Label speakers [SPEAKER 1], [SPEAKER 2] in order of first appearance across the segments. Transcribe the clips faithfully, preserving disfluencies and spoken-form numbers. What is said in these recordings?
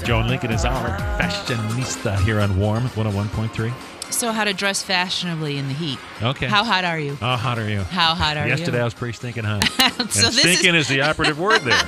[SPEAKER 1] Joan Lincoln is our fashionista here on Warm one oh one point three.
[SPEAKER 2] So how to dress fashionably in the heat.
[SPEAKER 1] Okay.
[SPEAKER 2] How hot are you?
[SPEAKER 1] How hot are you?
[SPEAKER 2] How hot are
[SPEAKER 1] Yesterday
[SPEAKER 2] you?
[SPEAKER 1] Yesterday I was pretty stinking hot.
[SPEAKER 2] so
[SPEAKER 1] and
[SPEAKER 2] this
[SPEAKER 1] stinking
[SPEAKER 2] is...
[SPEAKER 1] is the operative word there.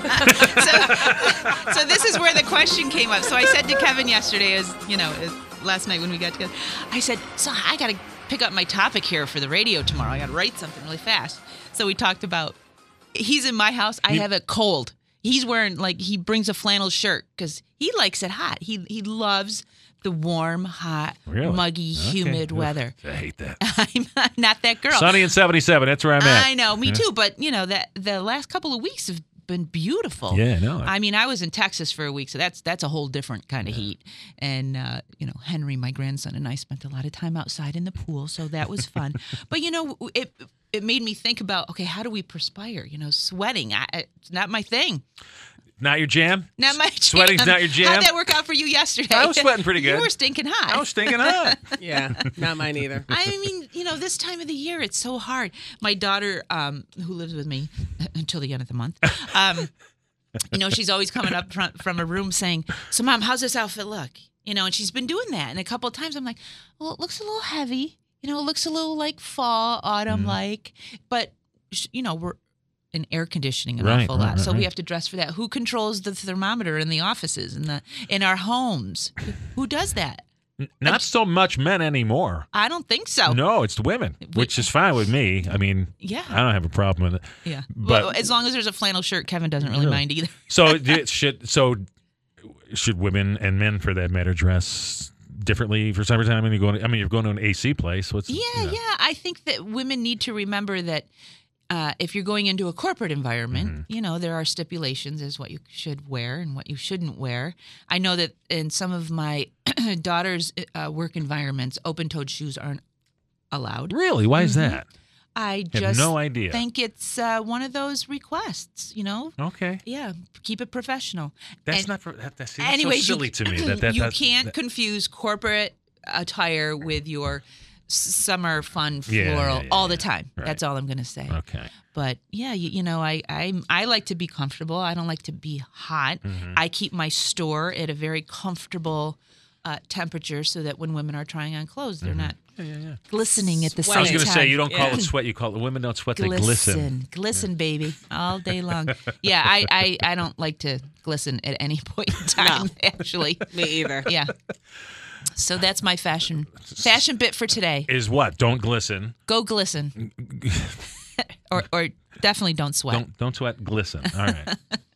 [SPEAKER 2] so, so this is where the question came up. So I said to Kevin yesterday, as you know, as last night when we got together, I said, so I got to pick up my topic here for the radio tomorrow. I got to write something really fast. So we talked about, he's in my house. I
[SPEAKER 1] You-
[SPEAKER 2] have it cold. He's wearing, like, he brings a flannel shirt because he likes it hot. He he loves the warm, hot,
[SPEAKER 1] Really?
[SPEAKER 2] muggy,
[SPEAKER 1] Okay.
[SPEAKER 2] humid
[SPEAKER 1] Ugh,
[SPEAKER 2] weather.
[SPEAKER 1] I hate that.
[SPEAKER 2] I'm not that girl.
[SPEAKER 1] Sunny and seventy-seven. That's where I'm at.
[SPEAKER 2] I know, me
[SPEAKER 1] Yeah.
[SPEAKER 2] too. But, you know, that the last couple of weeks have been beautiful.
[SPEAKER 1] Yeah, I know.
[SPEAKER 2] I mean, I was in Texas for a week, so that's that's a whole different kind of heat. And, uh, you know, Henry, my grandson, and I spent a lot of time outside in the pool, so that was fun. But, you know, it it made me think about, okay, how do we perspire? You know, sweating, I, it's not my thing.
[SPEAKER 1] Not your jam?
[SPEAKER 2] Not my jam.
[SPEAKER 1] Sweating's not your jam?
[SPEAKER 2] How'd that work out for you yesterday?
[SPEAKER 1] I was sweating pretty good.
[SPEAKER 2] You were stinking hot.
[SPEAKER 1] I was stinking hot.
[SPEAKER 3] Yeah, not mine either.
[SPEAKER 2] I mean, you know, this time of the year, it's so hard. My daughter, um, who lives with me until the end of the month, um, you know, she's always coming up from, from a room saying, so, Mom, how's this outfit look? You know, and she's been doing that. And a couple of times I'm like, well, it looks a little heavy. You know, it looks a little like fall, autumn-like. Mm. But, you know, we're in air conditioning an
[SPEAKER 1] Right,
[SPEAKER 2] awful
[SPEAKER 1] right,
[SPEAKER 2] lot.
[SPEAKER 1] right,
[SPEAKER 2] So
[SPEAKER 1] right.
[SPEAKER 2] we have to dress for that. Who controls the thermometer in the offices, in the in our homes? Who does that?
[SPEAKER 1] Not so much men anymore.
[SPEAKER 2] I don't think so.
[SPEAKER 1] No, it's the women, which is fine with me. I mean,
[SPEAKER 2] Yeah.
[SPEAKER 1] I don't have a problem with it.
[SPEAKER 2] Yeah.
[SPEAKER 1] But
[SPEAKER 2] Well, as long as there's a flannel shirt, Kevin doesn't really
[SPEAKER 1] Really?
[SPEAKER 2] mind either.
[SPEAKER 1] so d- should so should women and men, for that matter, dress differently for summertime? When you go, to, I mean, you're going to an A C place. What's
[SPEAKER 2] Yeah,
[SPEAKER 1] you know.
[SPEAKER 2] yeah. I think that women need to remember that uh, if you're going into a corporate environment,
[SPEAKER 1] Mm-hmm.
[SPEAKER 2] you know, there are stipulations as what you should wear and what you shouldn't wear. I know that in some of my daughter's uh, work environments, open-toed shoes aren't allowed.
[SPEAKER 1] Really? Why is
[SPEAKER 2] Mhm.
[SPEAKER 1] that?
[SPEAKER 2] I
[SPEAKER 1] Have
[SPEAKER 2] just
[SPEAKER 1] no idea.
[SPEAKER 2] think it's uh, one of those requests, you know?
[SPEAKER 1] Okay,
[SPEAKER 2] Yeah, keep it professional.
[SPEAKER 1] that's
[SPEAKER 2] And-
[SPEAKER 1] not for that, that's so
[SPEAKER 2] Anyways,
[SPEAKER 1] silly
[SPEAKER 2] you,
[SPEAKER 1] to me. That, that
[SPEAKER 2] you
[SPEAKER 1] that's,
[SPEAKER 2] can't
[SPEAKER 1] that-
[SPEAKER 2] confuse corporate attire with your s- summer fun floral
[SPEAKER 1] Yeah, yeah, yeah,
[SPEAKER 2] all the
[SPEAKER 1] yeah.
[SPEAKER 2] time.
[SPEAKER 1] Right.
[SPEAKER 2] That's all I'm going to say.
[SPEAKER 1] Okay.
[SPEAKER 2] But yeah, you, you know, I I I like to be comfortable. I don't like to be hot.
[SPEAKER 1] Mm-hmm.
[SPEAKER 2] I keep my store at a very comfortable uh, temperature so that when women are trying on clothes, they're not
[SPEAKER 1] Yeah, yeah, yeah.
[SPEAKER 2] glistening at the
[SPEAKER 3] Sweating.
[SPEAKER 1] I
[SPEAKER 2] same
[SPEAKER 1] was
[SPEAKER 2] time.
[SPEAKER 1] going to say, you don't call
[SPEAKER 3] Yeah.
[SPEAKER 1] it sweat. You call it, women don't sweat,
[SPEAKER 2] glisten,
[SPEAKER 1] they glisten.
[SPEAKER 2] glisten, baby, all day long. Yeah, I, I I don't like to glisten at any point in time. Actually,
[SPEAKER 3] Me either.
[SPEAKER 2] yeah. So that's my fashion fashion bit for today.
[SPEAKER 1] Is what? Don't glisten.
[SPEAKER 2] Go glisten, or or definitely don't sweat.
[SPEAKER 1] Don't don't sweat. Glisten. All right.